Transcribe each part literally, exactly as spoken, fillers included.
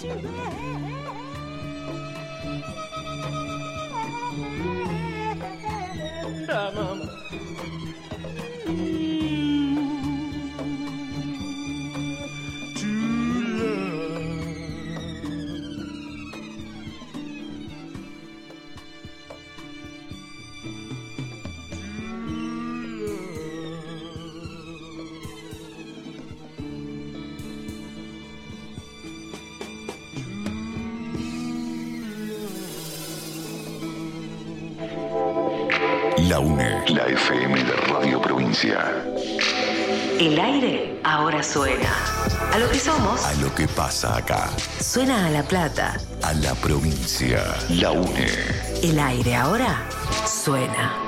Ah, mama. La UNE, la F M de Radio Provincia. El aire ahora suena. A lo que somos. A lo que pasa acá. Suena a La Plata. A la provincia. La UNE. El aire ahora suena.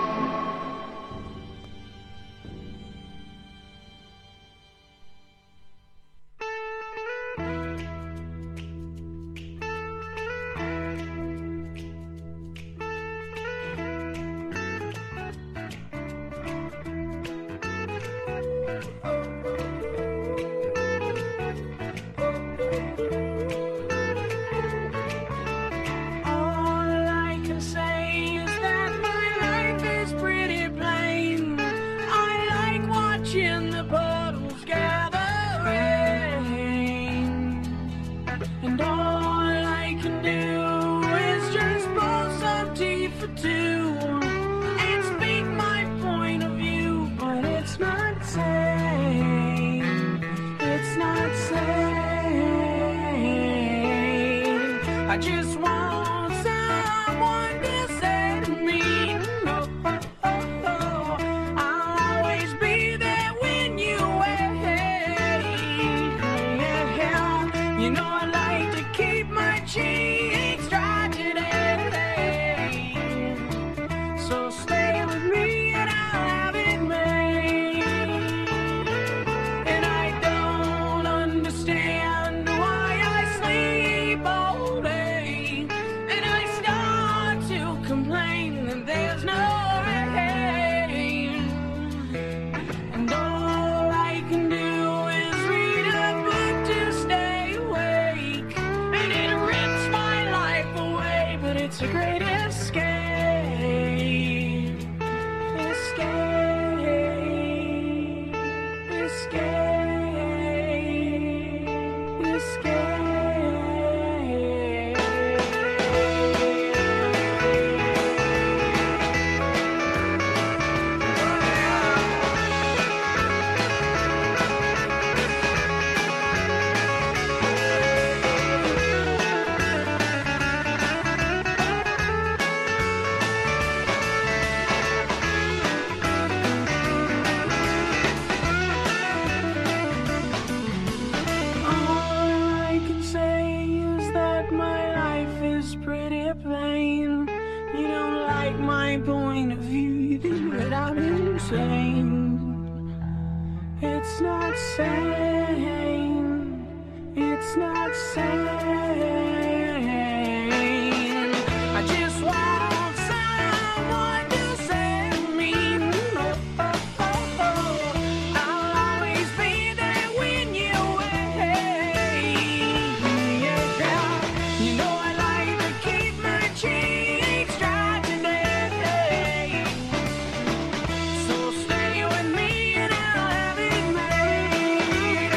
So stay with me and I'll have it made.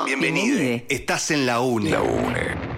Bienvenido. Bienvenide. Estás en la UNE. La UNE.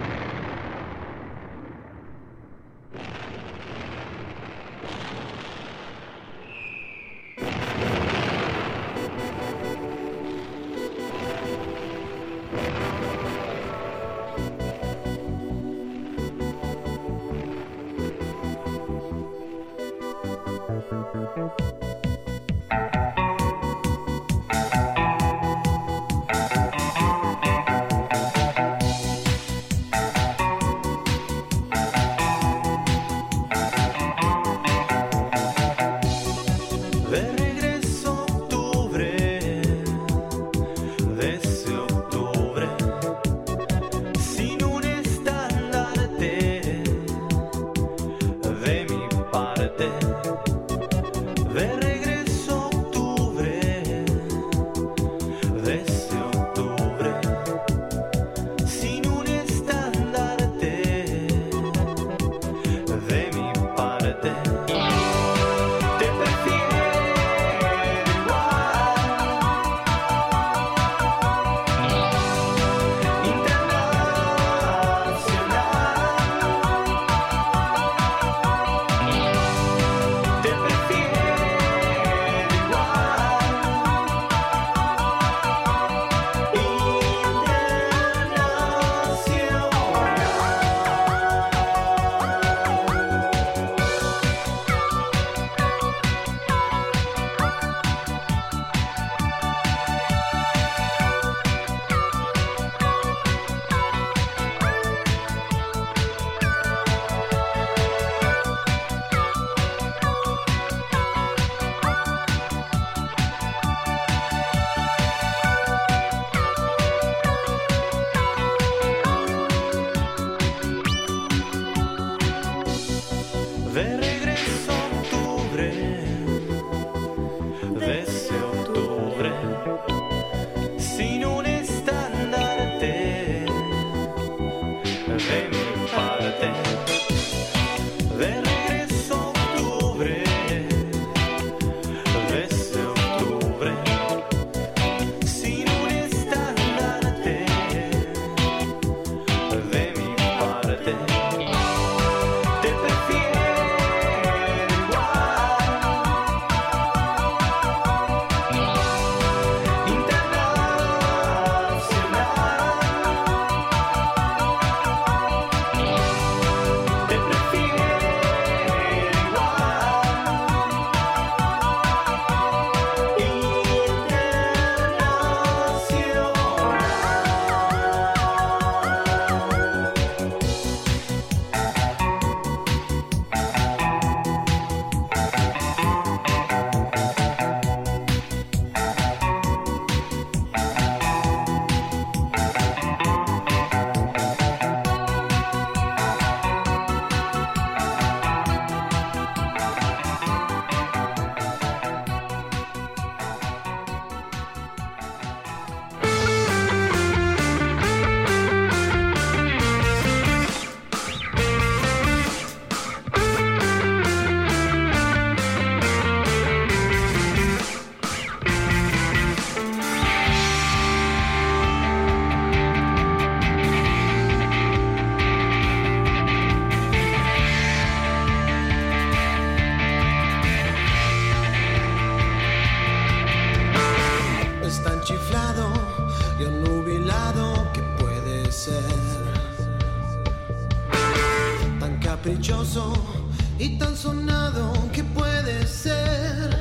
caprichoso y tan sonado que puede ser.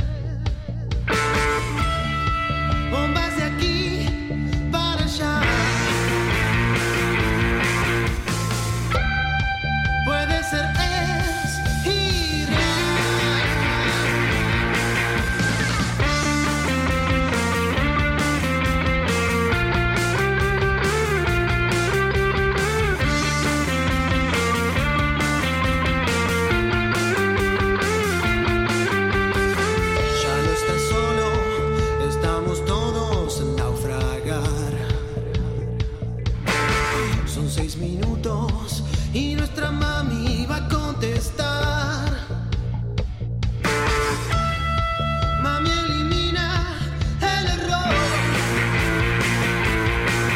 Bombas de aquí para allá. Puede ser es irreal. Ya no estás solo, estamos todos a naufragar. Son seis minutos y nuestra mami va a contestar. Mami, elimina el error.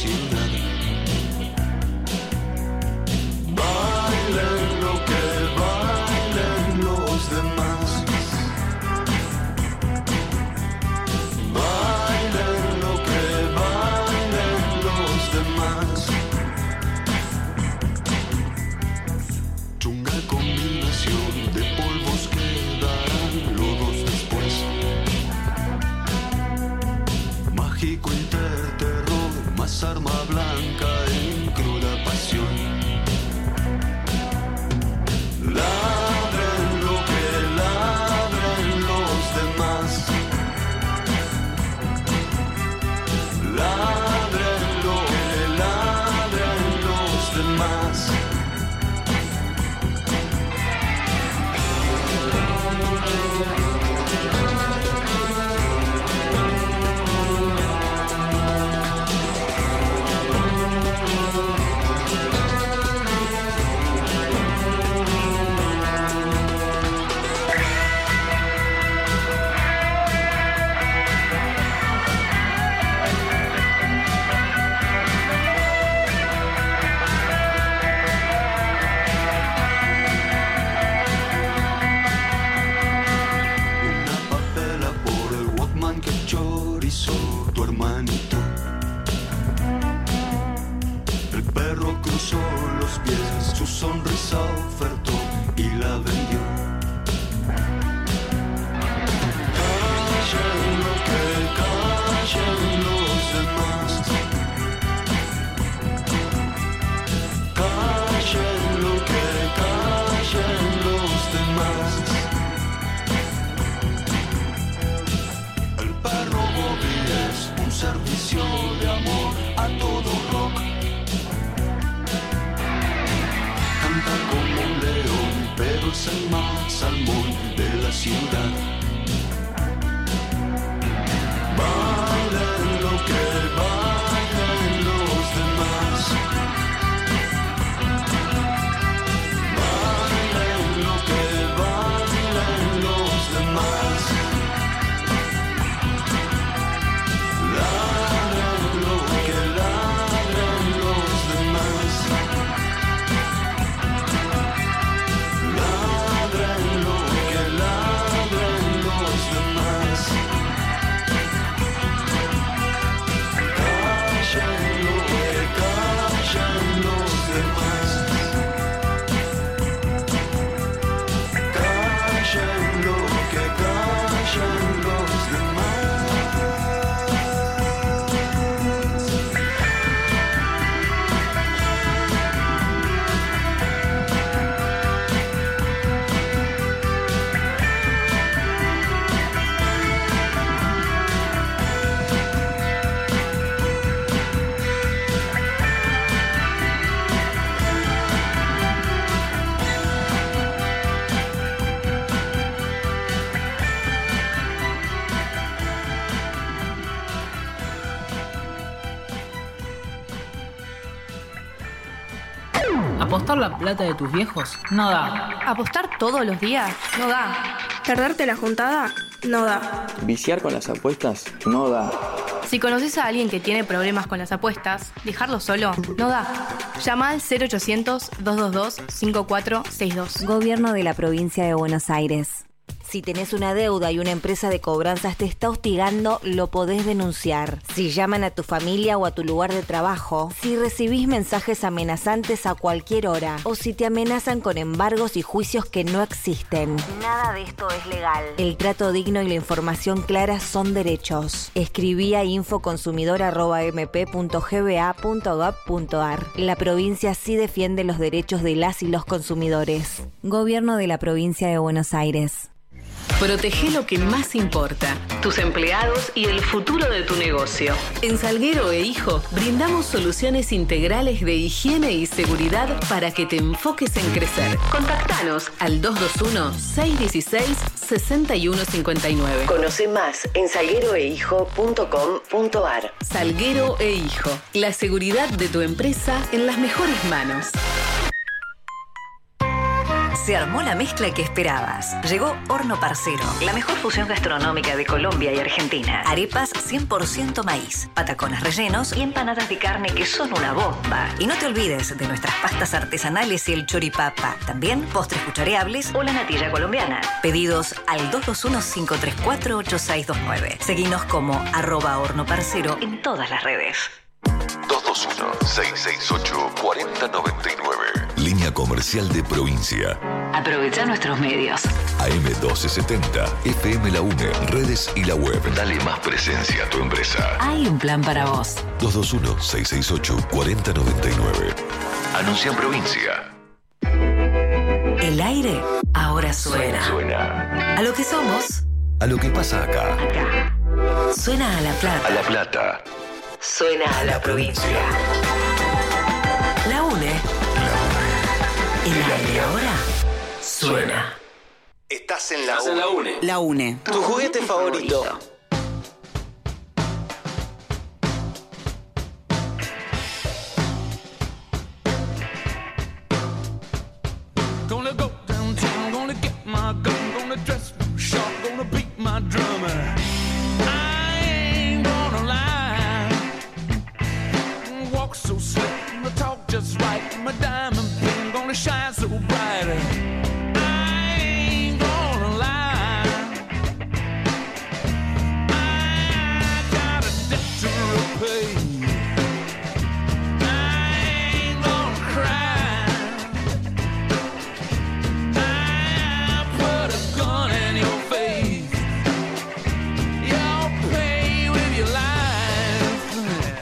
ciudad. Bailen lo que bailen los demás. Bailen lo que bailen los demás. Chunga combinación de polvos que darán lodos después. Mágico interterror, más arma blanca en cruda pasión. Ladren lo que ladren los demás. Ladren lo que ladren los demás. Tu hermanito. El perro cruzó los pies, su sonrisa ofertó y la vendió. Callen lo que callen los demás. Callen lo que callen los demás. Servicio de amor a todo rock. Canta como un león, pero es el más salmón de la ciudad. Bailen lo que bailen los demás. Bailen lo que bailen los demás. Ladren lo que ladren los demás. Ladren lo que ladren los demás. Callen lo que callen los demás. Callen lo que callen los demás. ¿Apostar la plata de tus viejos? No da. ¿Apostar todos los días? No da. ¿Perderte la juntada? No da. ¿Viciar con las apuestas? No da. Si conoces a alguien que tiene problemas con las apuestas, dejarlo solo no da. Llama al cero ochocientos, dos dos dos, cinco cuatro seis dos. Gobierno de la Provincia de Buenos Aires. Si tenés una deuda y una empresa de cobranzas te está hostigando, lo podés denunciar. Si llaman a tu familia o a tu lugar de trabajo, si recibís mensajes amenazantes a cualquier hora, o si te amenazan con embargos y juicios que no existen. Nada de esto es legal. El trato digno y la información clara son derechos. Escribí a infoconsumidor arroba m p punto g b a punto gov punto a r. La provincia sí defiende los derechos de las y los consumidores. Gobierno de la Provincia de Buenos Aires. Protege lo que más importa, tus empleados y el futuro de tu negocio. En Salguero e Hijo brindamos soluciones integrales de higiene y seguridad para que te enfoques en crecer. Contactanos al dos dos uno, seis uno seis, seis uno cinco nueve. Conoce más en salguero e hijo punto com punto a r. Salguero e Hijo, la seguridad de tu empresa en las mejores manos. Se armó la mezcla que esperabas. Llegó Horno Parcero, la mejor fusión gastronómica de Colombia y Argentina. Arepas cien por ciento maíz, patacones rellenos y empanadas de carne que son una bomba. Y no te olvides de nuestras pastas artesanales y el choripapa. También postres cuchareables o la natilla colombiana. Pedidos al dos dos uno, cinco tres cuatro, ocho seis dos nueve. Seguinos como arroba Horno Parcero en todas las redes. dos dos uno, seis seis ocho, cuatro cero nueve nueve. Línea comercial de provincia. Aprovecha nuestros medios. A M doce setenta, F M La UNE, redes y la web. Dale más presencia a tu empresa. Hay un plan para vos. dos dos uno, seis seis ocho, cuatro cero nueve nueve. Anuncia en provincia. El aire ahora suena. Suena. A lo que somos. A lo que pasa acá. Acá. Suena a La Plata. A La Plata. Suena a la provincia. La UNE. El aire ahora suena. Estás en la Estás en la UNE. La UNE. Tu juguete favorito. Gonna go downtown, gonna get my gun, gonna dress sharp, gonna beat my drummer. I ain't gonna lie. Walk so slick, talk just right. My diamond pin gonna shine so bright. I ain't gonna lie. I got a debt to repay. I ain't gonna cry. I put a gun in your face. You'll pay with your life.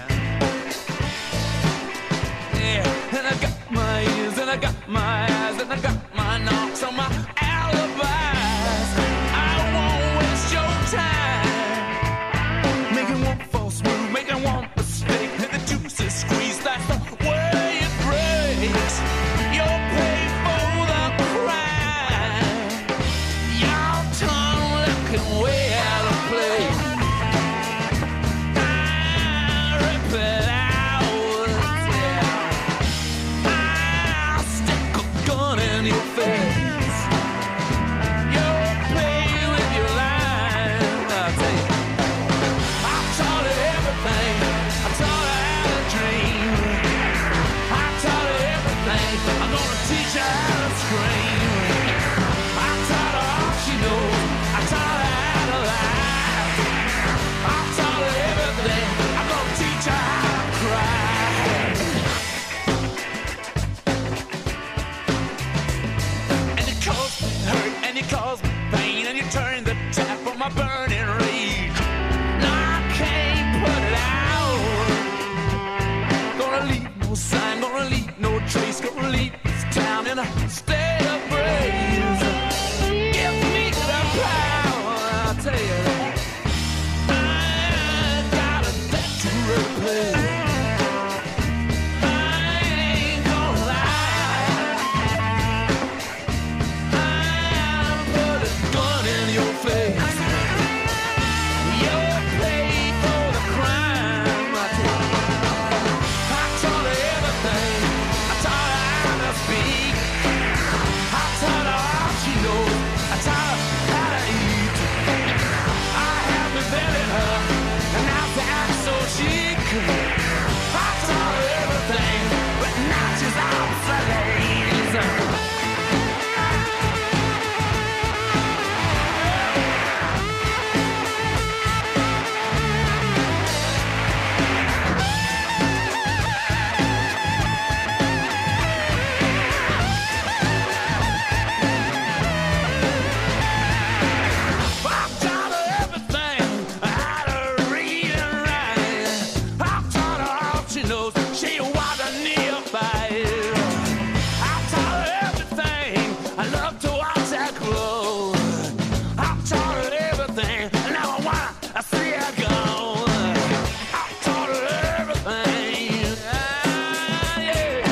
Yeah, and I got my ears and I got my eyes and I got my knocks on my alibis. I won't waste your time making one false move, making one mistake, and the juice is squeezed. That's the way it breaks. You'll pay for the crime. Your tongue looking way out of place. I rip it out. Yeah. I'll stick a gun in your face. You'll pay with your life. I'll tell you. I taught her everything. I taught her how to dream. I taught her everything. I'm gonna teach her how to scream. I taught her all she knows. I taught her how to lie. I taught her everything. I'm gonna teach her how to cry. And you caused me hurt, and you caused me pain, and you turned the tap on my burning rage. No, I can't put it out. Gonna leave no sign, gonna leave no trace, gonna leave this town in a state of praise. Give me the power, I'll tell you that. I got a debt to repay. I ain't gonna lie. I put a gun in your face. You'll pay for the crime. I tell you. I taught her everything. I taught her how to speak. I taught her all she knows. I taught her how to eat. I have been vetting her, and now she acts so chic. I taught her everything, but now she's obsolete. I taught her everything, how to read and write. I taught her all she knows. She was a neophyte. I taught her everything. I love to watch her glow. I taught her everything, and now I wanna see her go. I taught her everything. Ah, yeah.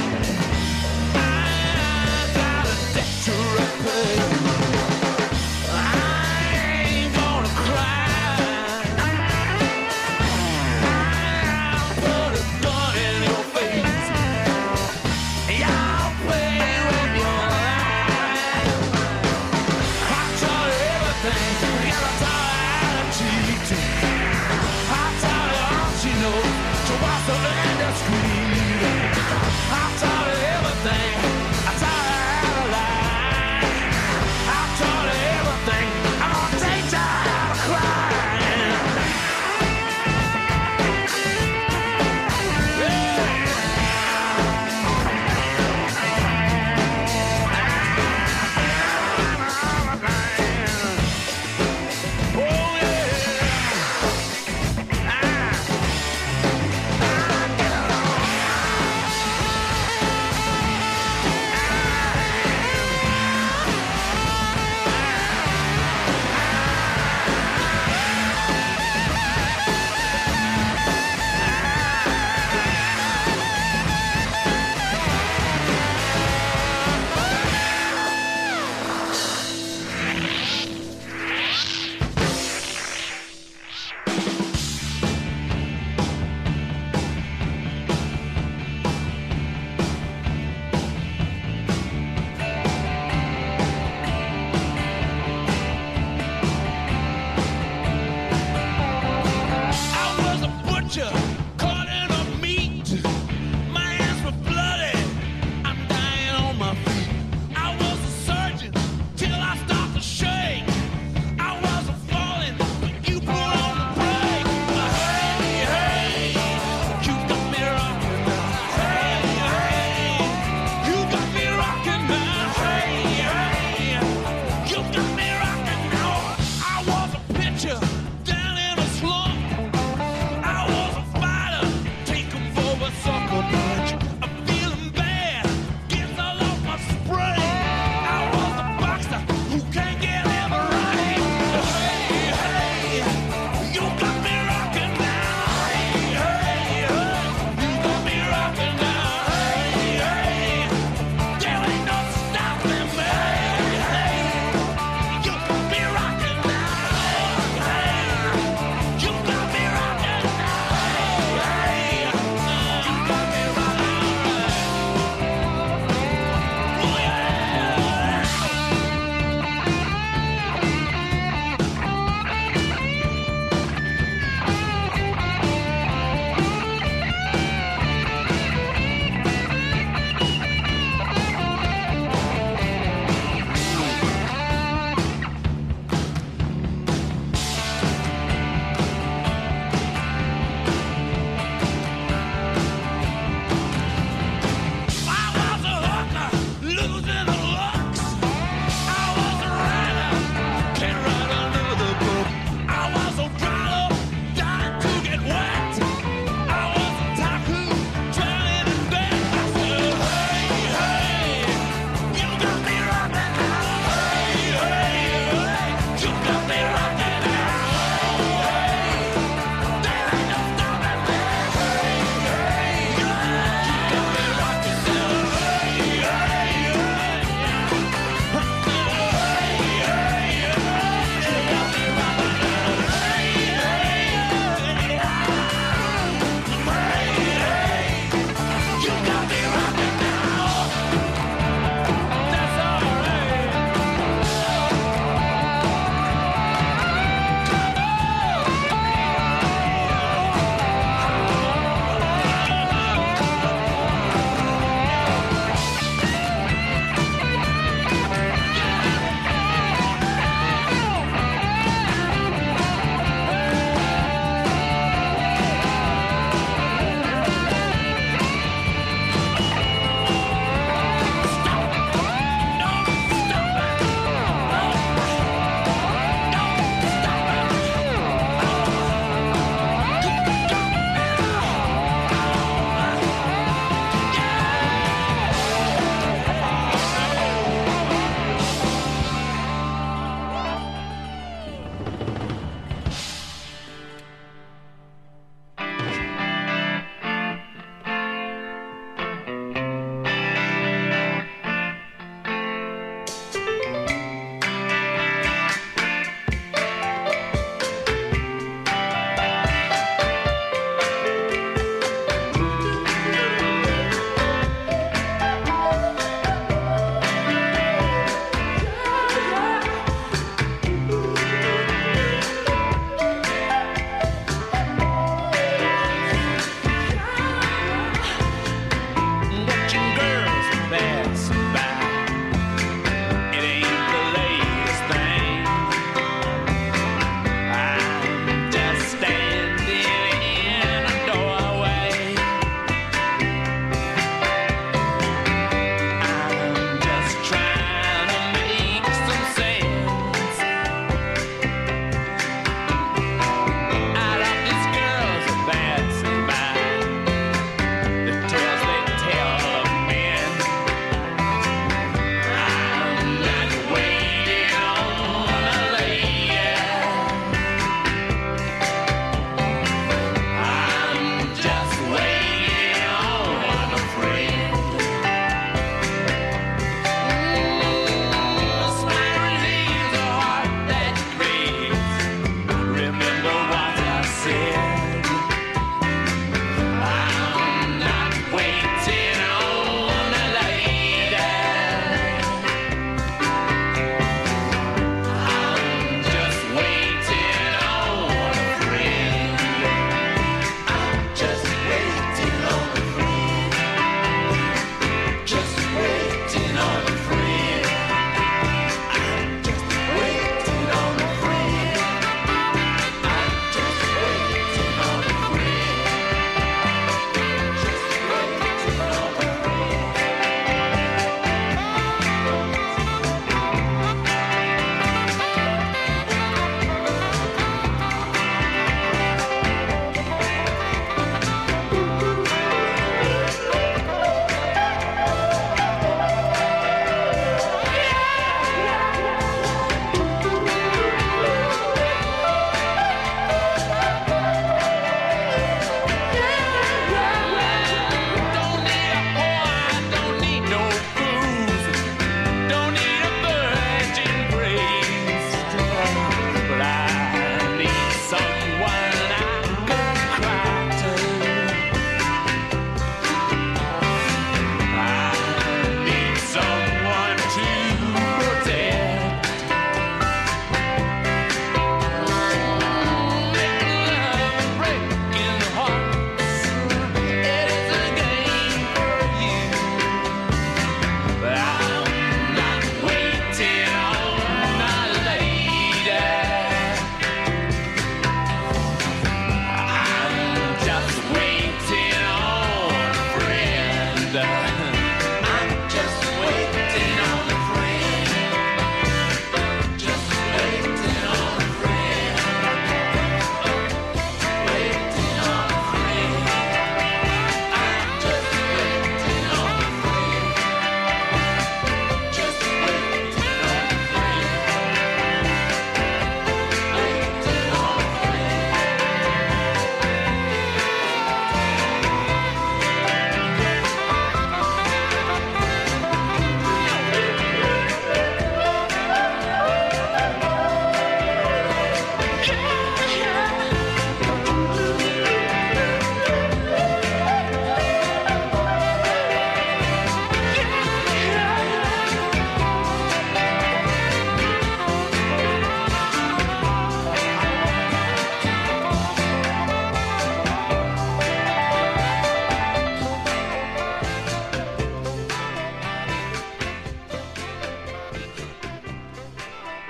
I got a debt to repay. I ain't gonna cry. I'll put a gun in your face.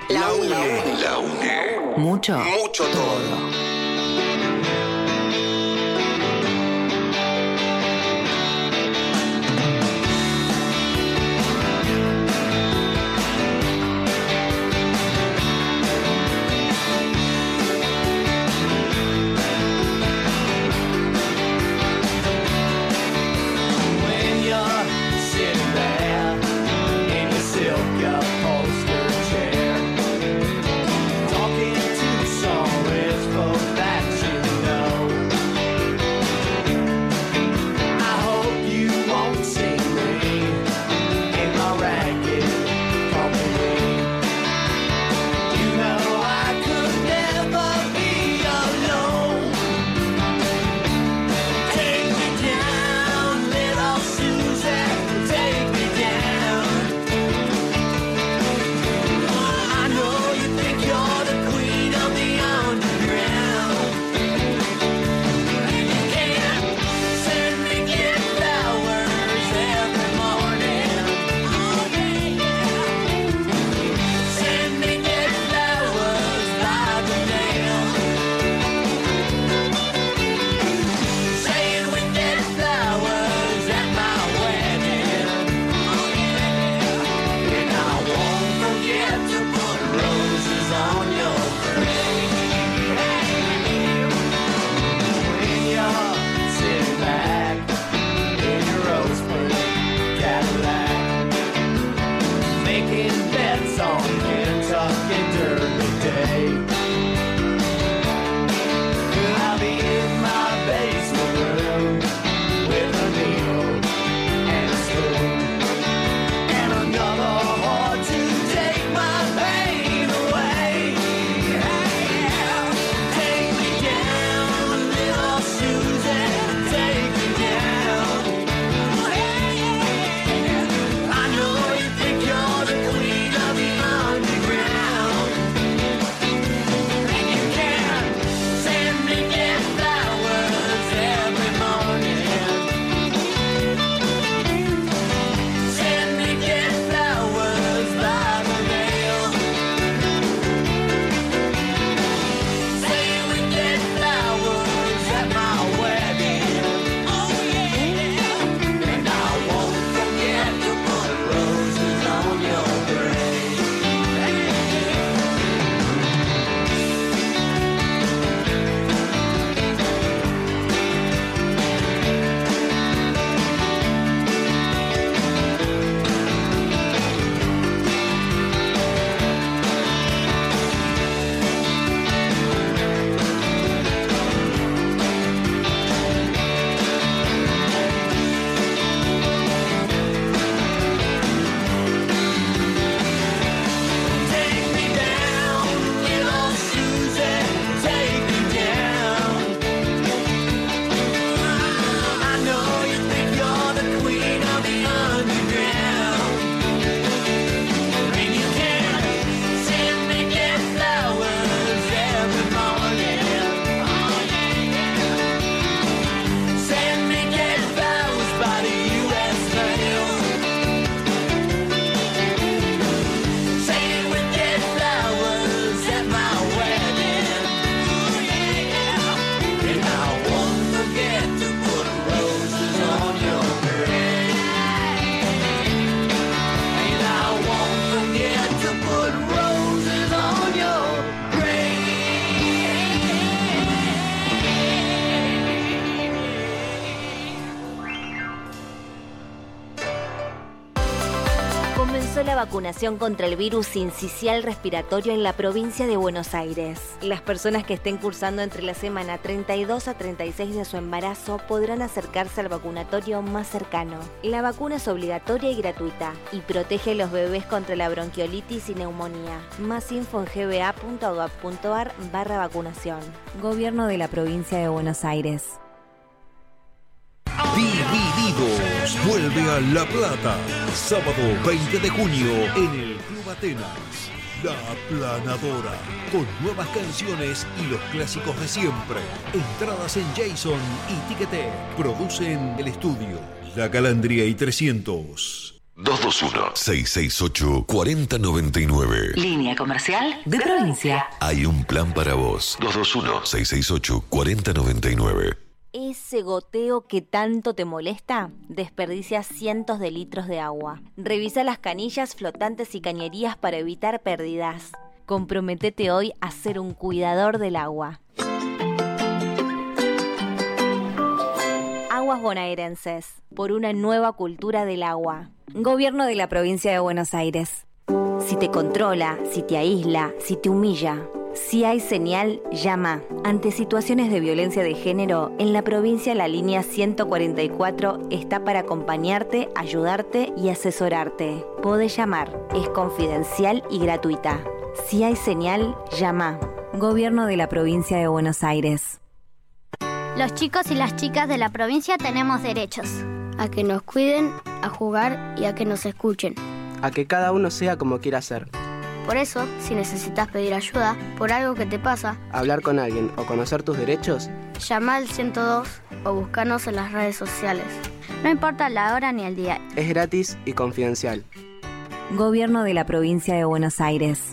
La une. La une. Mucho. Mucho todo. Comenzó la vacunación contra el virus sincicial respiratorio en la provincia de Buenos Aires. Las personas que estén cursando entre la semana treinta y dos a treinta y seis de su embarazo podrán acercarse al vacunatorio más cercano. La vacuna es obligatoria y gratuita y protege a los bebés contra la bronquiolitis y neumonía. Más info en gba.gov.ar barra vacunación. Gobierno de la provincia de Buenos Aires. Divididos vuelve a La Plata, sábado veinte de junio en el Club Atenas. La Aplanadora, con nuevas canciones y los clásicos de siempre. Entradas en Jason y Ticketek. Producen El Estudio, La Calandria y trescientos. dos dos uno, seis seis ocho, cuatro cero nueve nueve. Línea comercial de provincia. Hay un plan para vos. dos dos uno, seis seis ocho, cuatro cero nueve nueve. ¿Ese goteo que tanto te molesta? Desperdicia cientos de litros de agua. Revisa las canillas, flotantes y cañerías para evitar pérdidas. Comprométete hoy a ser un cuidador del agua. Aguas bonaerenses, por una nueva cultura del agua. Gobierno de la Provincia de Buenos Aires. Si te controla, si te aísla, si te humilla, si hay señal, llama. Ante situaciones de violencia de género, en la provincia la línea ciento cuarenta y cuatro está para acompañarte, ayudarte y asesorarte. Podés llamar, es confidencial y gratuita. Si hay señal, llama. Gobierno de la Provincia de Buenos Aires. Los chicos y las chicas de la provincia tenemos derechos. A que nos cuiden, a jugar y a que nos escuchen. A que cada uno sea como quiera ser. Por eso, si necesitas pedir ayuda por algo que te pasa, hablar con alguien o conocer tus derechos, llama al ciento dos o búscanos en las redes sociales. No importa la hora ni el día. Es gratis y confidencial. Gobierno de la Provincia de Buenos Aires.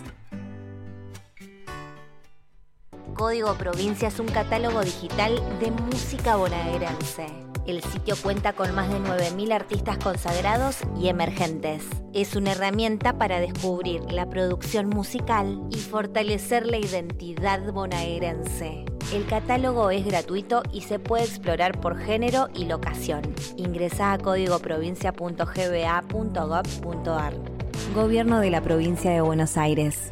Código Provincia es un catálogo digital de música bonaerense. El sitio cuenta con más de nueve mil artistas consagrados y emergentes. Es una herramienta para descubrir la producción musical y fortalecer la identidad bonaerense. El catálogo es gratuito y se puede explorar por género y locación. Ingresá a código provincia punto g b a punto gov punto a r. Gobierno de la Provincia de Buenos Aires.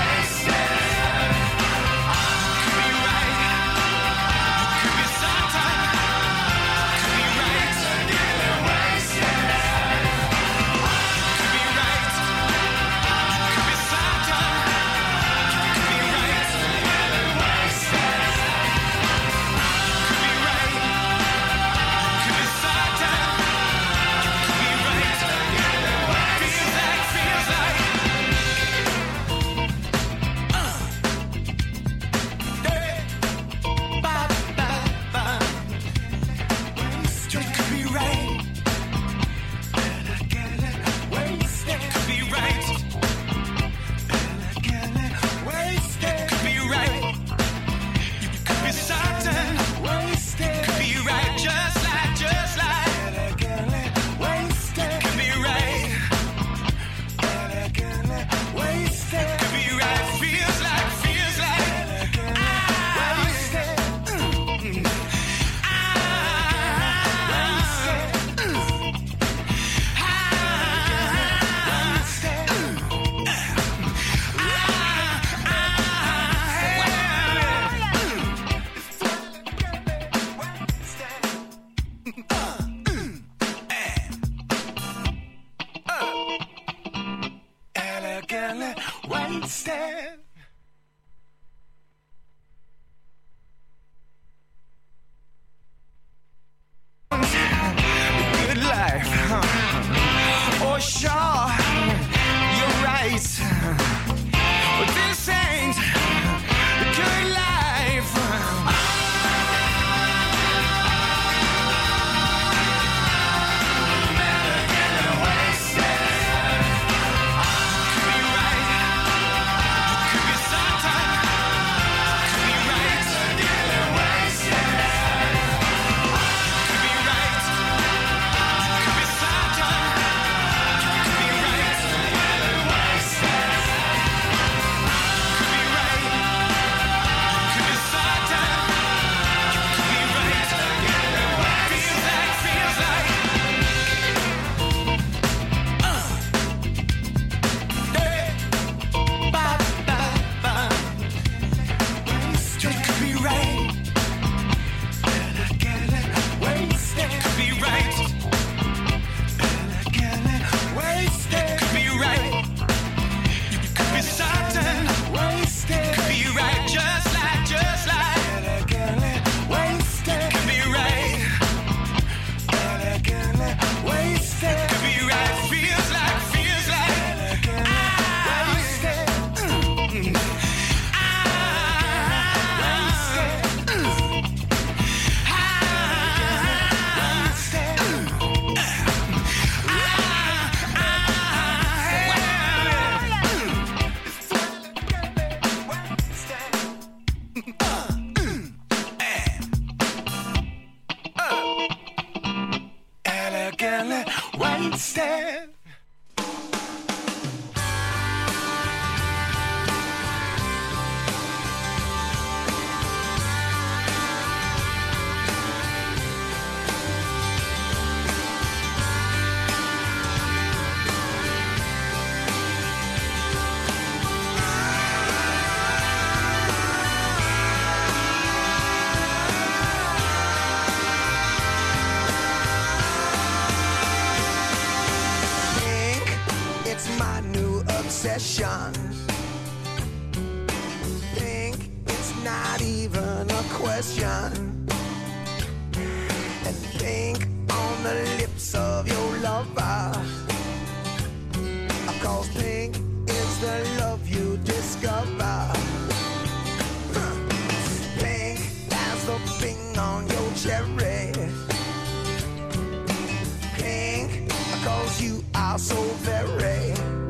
Sometimes second, one step. Obsession. Think it's not even a question. And think on the lips of your lover. Cause pink is the love you discover. Pink as the thing on your cherry. Pink cause you are so very.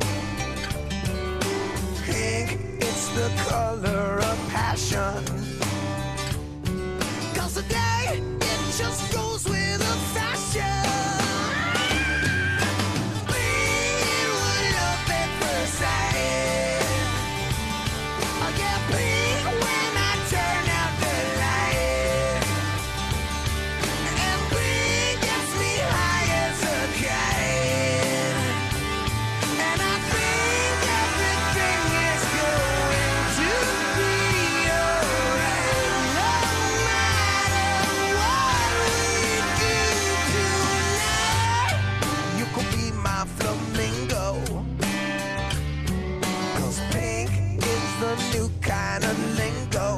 Pink, it's the color of passion. Cause today, it just goes with the fashion. Pink was love at first sight. I get pink when I turn out the light. And pink gets me high as a kite. And I think everything is going to be alright. No matter what we do tonight, you could be my flamingo. Cause pink is the new kind of lingo.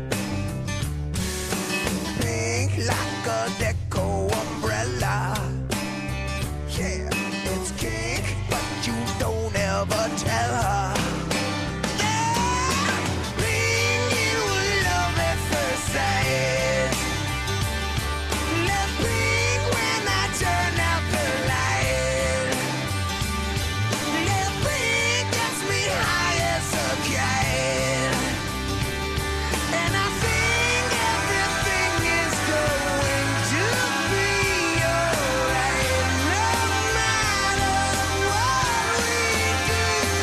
Pink like a deco umbrella. Yeah, it's pink, but you don't ever tell her. Yeah, pink, it was love at first sight. Love pink when I turn out the light. Love pink gets me high as a kite. And I think everything is going to be alright. No matter what we do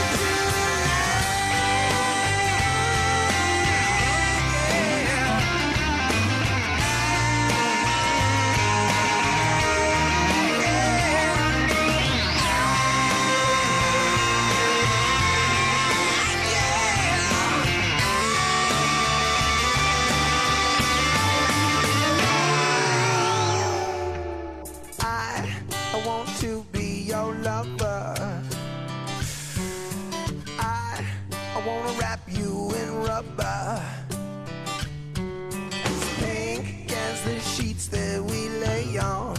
I, I want to be your lover. I, I want to wrap you in rubber. It's pink as the sheets that we lay on.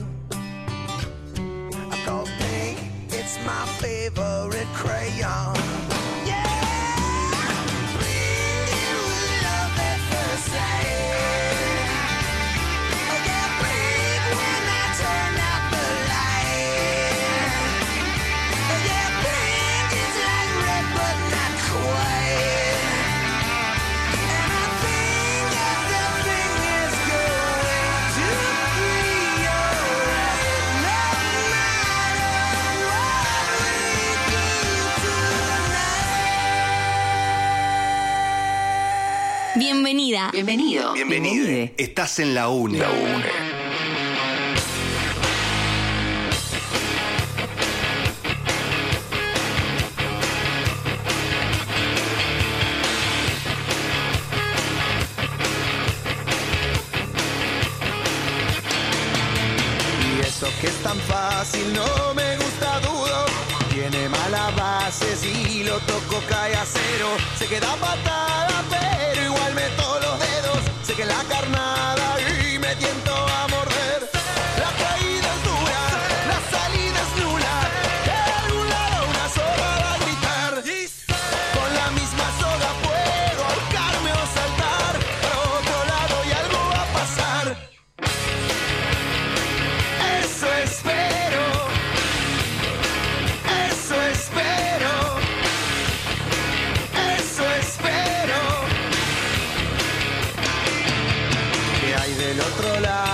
I call pink, it's my favorite crayon. Yeah, pink, it was love at first sight. I get pink when I turn out the light. I get pink, it's like red but not quite. And I think everything is going to be alright. No matter what we do tonight. Bienvenida. Bienvenido. Bienvenido. Estás en la UNE. La UNE. Y eso que es tan fácil no me gusta, dudo. Tiene malas bases y lo toco, cae a cero. Se queda patada, pero igual meto los dedos. Sé que la carnada y me tiento a morder. La caída es dura, la salida es nula. De algún lado una soga va a gritar. Con la misma soga puedo ahorcarme o saltar. Para otro lado y algo va a pasar. Eso espero. Eso espero. Eso espero. Que hay del otro lado.